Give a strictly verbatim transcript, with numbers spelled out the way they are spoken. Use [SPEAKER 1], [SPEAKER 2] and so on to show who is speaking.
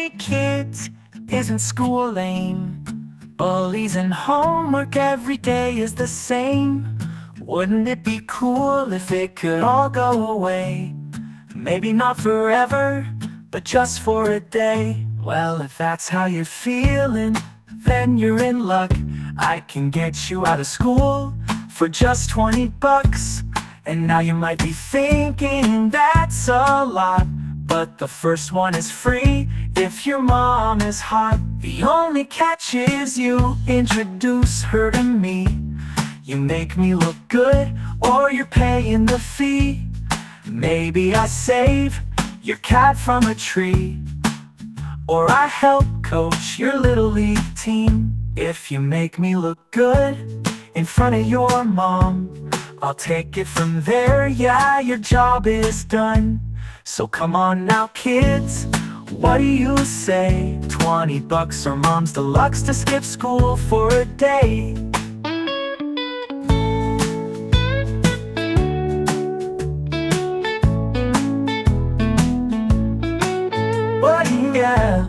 [SPEAKER 1] many kids isn't school lame? Bullies and homework every day is the same. Wouldn't it be cool if it could all go away? Maybe not forever, but just for a day. Well, if that's how you're feeling, then you're in luck. I can get you out of school for just twenty bucks. And now you might be thinking that's a lot, but the first one is free if your mom is hot. The only catch is you introduce her to me. You make me look good, or you're paying the fee. Maybe I save your cat from a tree, or I help coach your little league team. If you make me look good in front of your mom, I'll take it from there, yeah, your job is done. So come on now kids, what do you say? Twenty bucks or mom's deluxe to skip school for a day.